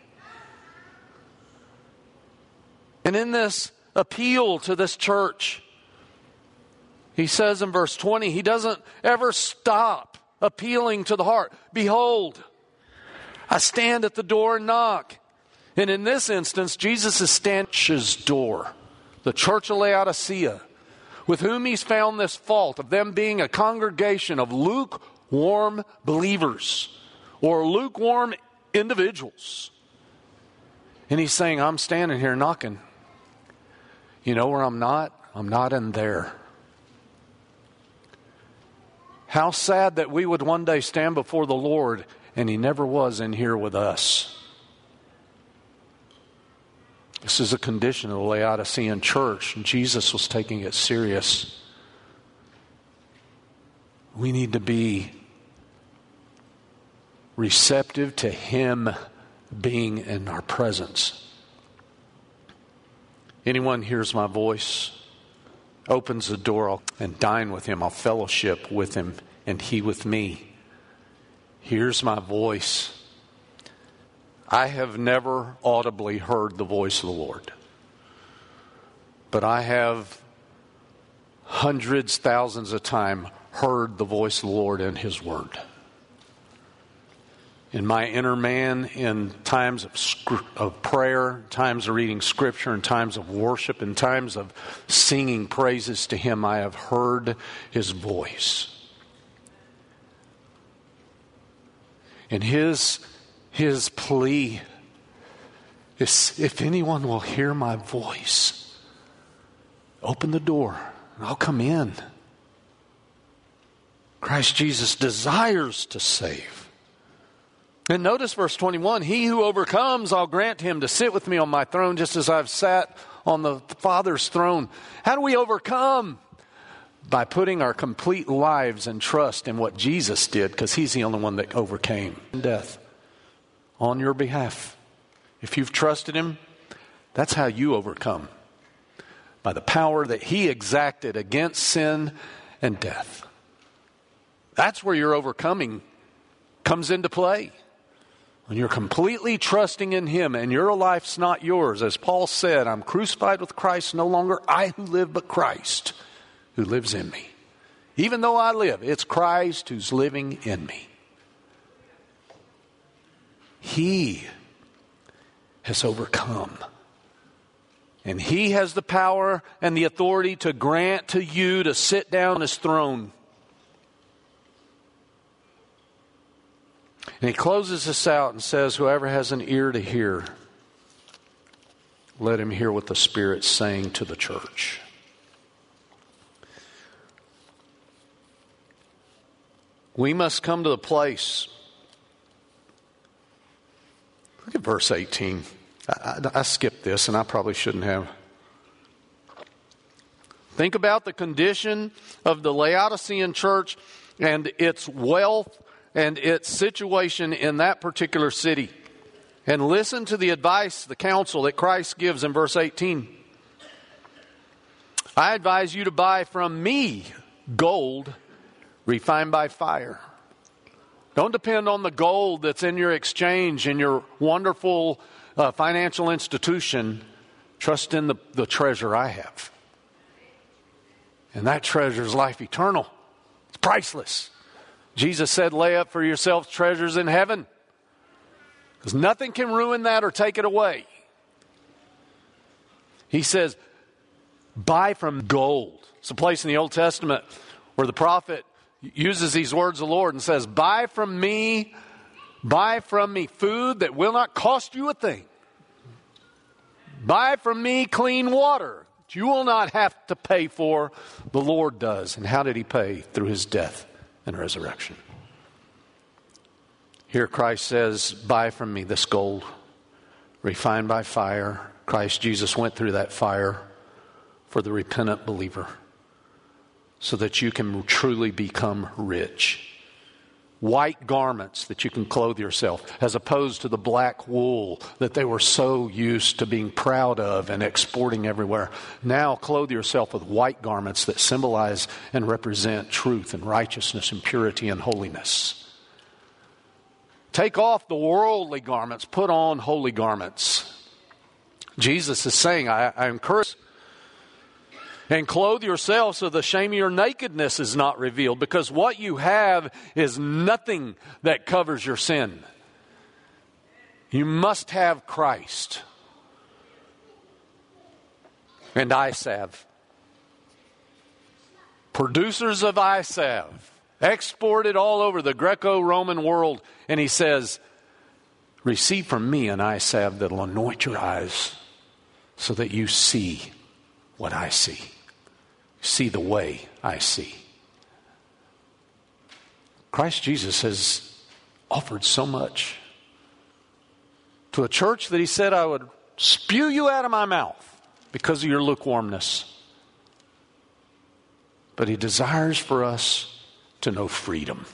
And in this appeal to this church, He says in verse 20, He doesn't ever stop appealing to the heart. Behold, I stand at the door and knock. And in this instance, Jesus is standing at His door, the church of Laodicea, with whom He's found this fault of them being a congregation of lukewarm believers or lukewarm individuals. And He's saying, I'm standing here knocking. You know where I'm not? I'm not in there. How sad that we would one day stand before the Lord and He never was in here with us. This is a condition of the Laodicean church, and Jesus was taking it serious. We need to be receptive to Him being in our presence. Anyone hears my voice, opens the door, and dine with Him. I'll fellowship with Him, and He with me. Hears my voice. I have never audibly heard the voice of the Lord. But I have hundreds, thousands of times heard the voice of the Lord in His Word. In my inner man, in times of prayer, times of reading Scripture, in times of worship, in times of singing praises to Him, I have heard His voice. And His plea is, if anyone will hear my voice, open the door and I'll come in. Christ Jesus desires to save. And notice verse 21, He who overcomes, I'll grant him to sit with me on my throne just as I've sat on the Father's throne. How do we overcome? By putting our complete lives and trust in what Jesus did, because He's the only one that overcame death. on your behalf. If you've trusted Him, that's how you overcome. By the power that He exacted against sin and death. That's where your overcoming comes into play. When you're completely trusting in Him and your life's not yours. As Paul said, I'm crucified with Christ, no longer I who live, but Christ who lives in me. Even though I live, it's Christ who's living in me. He has overcome. And He has the power and the authority to grant to you to sit down on His throne. And He closes this out and says, whoever has an ear to hear, let him hear what the Spirit's saying to the church. We must come to the place. Look at verse 18. I skipped this, and I probably shouldn't have. Think about the condition of the Laodicean church and its wealth and its situation in that particular city. And listen to the advice, the counsel that Christ gives in verse 18. I advise you to buy from me gold refined by fire. Don't depend on the gold that's in your exchange, in your wonderful financial institution. Trust in the treasure I have. And that treasure is life eternal. It's priceless. Jesus said, lay up for yourselves treasures in heaven. Because nothing can ruin that or take it away. He says, buy from gold. It's a place in the Old Testament where the prophet uses these words of the Lord and says, buy from me food that will not cost you a thing. Buy from me clean water that you will not have to pay for. The Lord does. And how did He pay? Through His death and resurrection. Here Christ says, buy from me this gold refined by fire. Christ Jesus went through that fire for the repentant believer, so that you can truly become rich. White garments that you can clothe yourself, as opposed to the black wool that they were so used to being proud of and exporting everywhere. Now clothe yourself with white garments that symbolize and represent truth and righteousness and purity and holiness. Take off the worldly garments, put on holy garments. Jesus is saying, I encourage. And clothe yourself so the shame of your nakedness is not revealed, because what you have is nothing that covers your sin. You must have Christ. And eye salve. Producers of eye salve, exported all over the Greco-Roman world. And He says, receive from me an eye salve that will anoint your eyes so that you see what I see. See the way I see. Christ Jesus has offered so much to a church that He said, I would spew you out of my mouth because of your lukewarmness. But He desires for us to know freedom.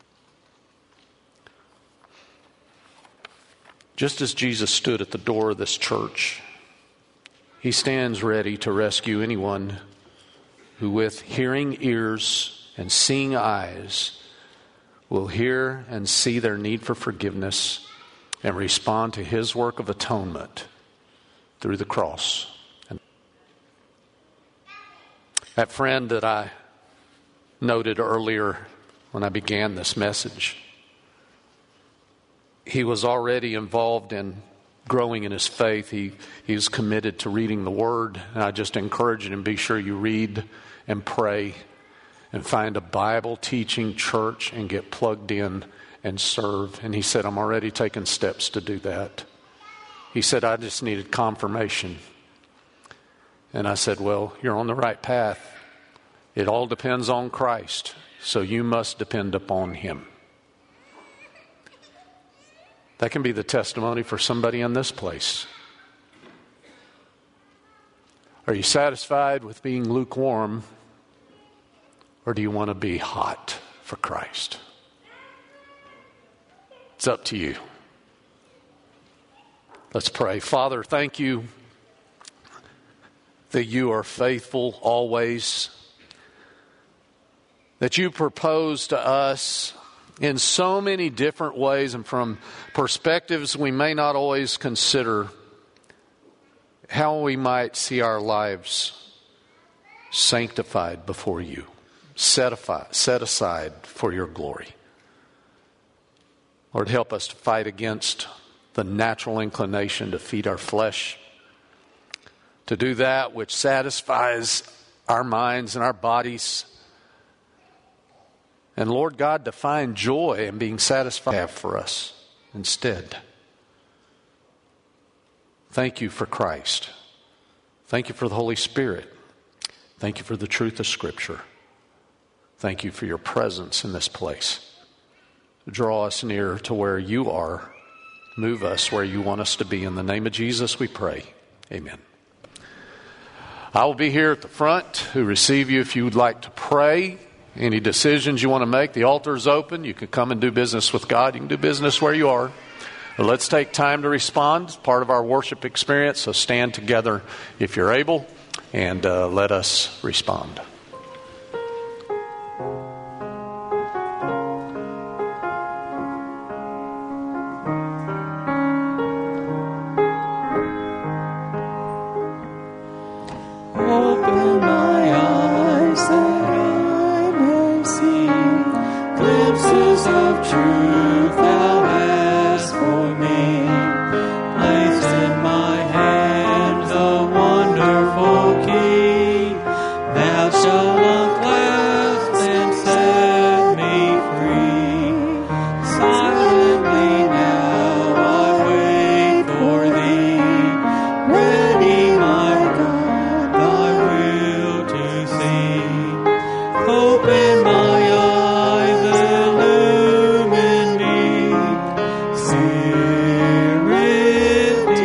Just as Jesus stood at the door of this church, He stands ready to rescue anyone who with hearing ears and seeing eyes will hear and see their need for forgiveness and respond to His work of atonement through the cross. And that friend that I noted earlier when I began this message, he was already involved in growing in his faith. He was committed to reading the Word. And I just encourage him, be sure you read and pray and find a Bible teaching church and get plugged in and serve. And he said, I'm already taking steps to do that. He said, I just needed confirmation. And I said, well, you're on the right path. It all depends on Christ, so you must depend upon Him. That can be the testimony for somebody in this place. Are you satisfied with being lukewarm, or do you want to be hot for Christ? It's up to you. Let's pray. Father, thank you that you are faithful always, that you propose to us in so many different ways and from perspectives we may not always consider how we might see our lives sanctified before you, set aside for your glory. Lord, help us to fight against the natural inclination to feed our flesh, to do that which satisfies our minds and our bodies. And Lord God, to find joy in being satisfied have for us instead. Thank you for Christ. Thank you for the Holy Spirit. Thank you for the truth of Scripture. Thank you for your presence in this place. Draw us near to where you are. Move us where you want us to be. In the name of Jesus we pray. Amen. I will be here at the front to receive you if you would like to pray. Any decisions you want to make, the altar is open. You can come and do business with God. You can do business where you are. But let's take time to respond. It's part of our worship experience. So stand together if you're able and let us respond. Open my eyes that I may see glimpses of truth thou hast for me. Place in my hand the wonderful key. Thou shalt unclasp and set me free. Silently now I wait for thee. Ready, my God, thy will to see. Open my eyes, illumine me. Spirit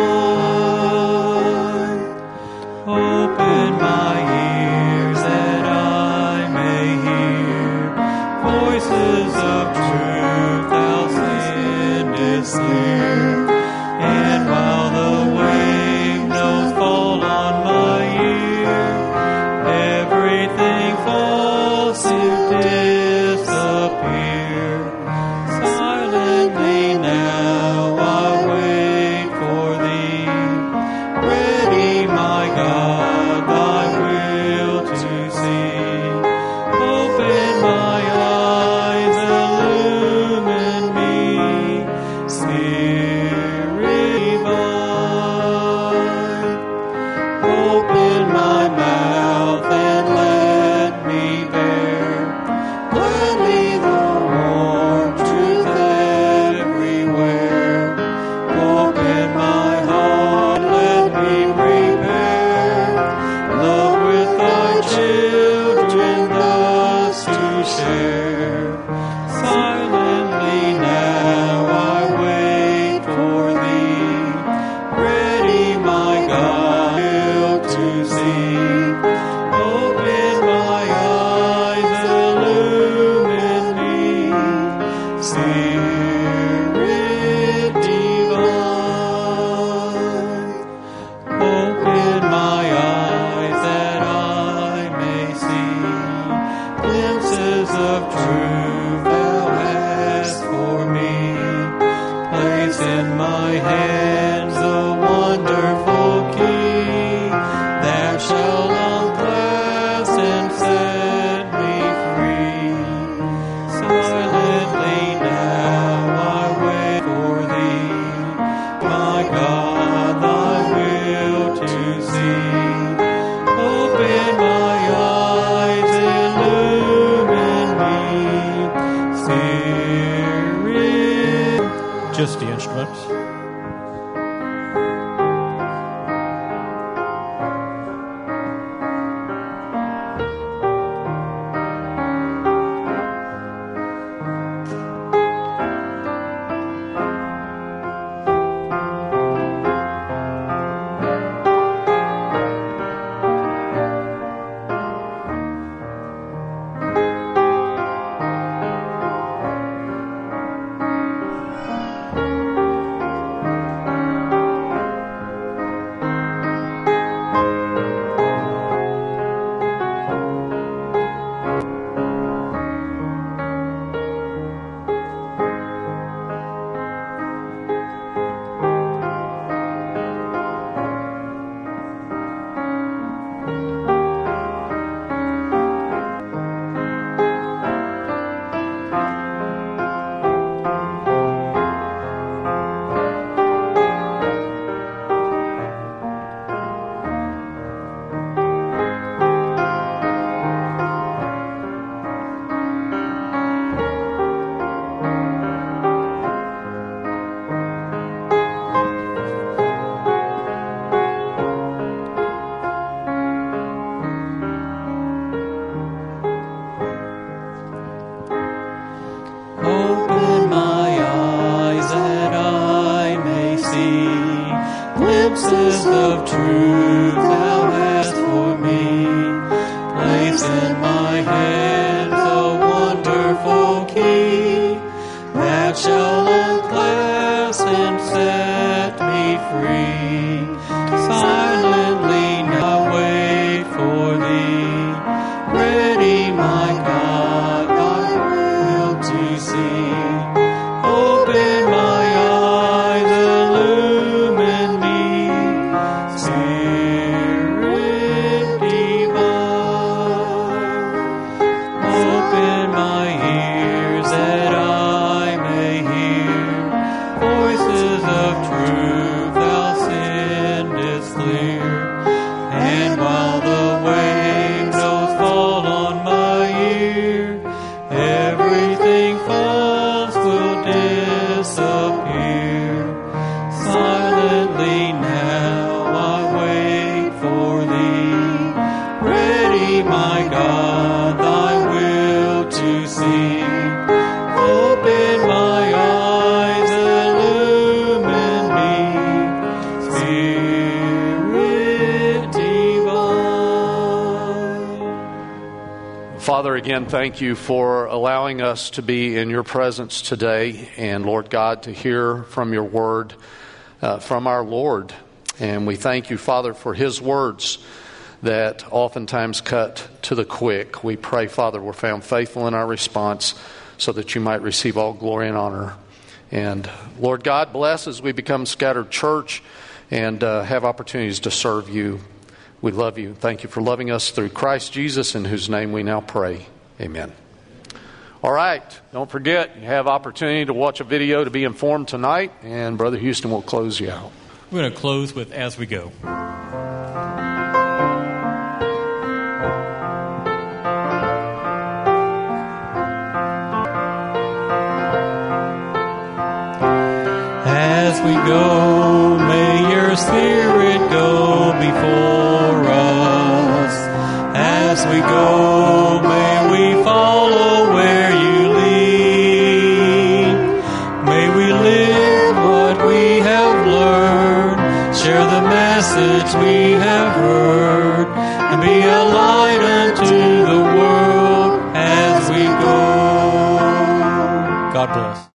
divine, open my ears that I may hear voices of truth thou sendest near. And while the wave notes fall on my ear, everything falls to disappear. Silently now I wait for thee. Ready, my God, thy will to see. Open my eyes, illumine me. Spirit divine, open my mouth and let me bear gladly the warm truth everywhere. Open my heart, let me prepare love with thy children thus to share. Silently now I wait for thee. Ready, my God, will to see. Open my eyes, illumine me. Spirit divine, open my eyes that I may see glimpses of truth thou hast for me. Place in my hands the wonderful key. Thou shalt unclasp and set me free. Silently now I wait for thee. My God, thy will to see. Open my eyes, illumine me. of truth thou hast for me. Place in my hands a wonderful key that shall unclasp and set me free. Silently now wait for thee, ready, my God, thy will to see. Open my eyes, illumine me, Spirit divine. Open my ears that I may hear voices of truth thou sendest clear. And while the wave notes fall on my ear, everything false will disappear. Silently now I wait for thee, ready, my God, thy will to see. Open my eyes, illumine me, Spirit divine. Father, again, thank you for allowing us to be in your presence today, and Lord God, to hear from your word from our Lord. And we thank you, Father, for his words that oftentimes cut to the quick. We pray, Father, we're found faithful in our response so that you might receive all glory and honor. And Lord God, bless as we become Scattered Church and have opportunities to serve you. We love you. Thank you for loving us through Christ Jesus, in whose name we now pray. Amen. All right. Don't forget, you have opportunity to watch a video to be informed tonight, and Brother Houston will close you out. We're going to close with As We Go. As we go, may your Spirit go before us. As we go, may we follow where you lead. May we live what we have learned, share the message we have heard, and be a light unto the world as we go. God bless.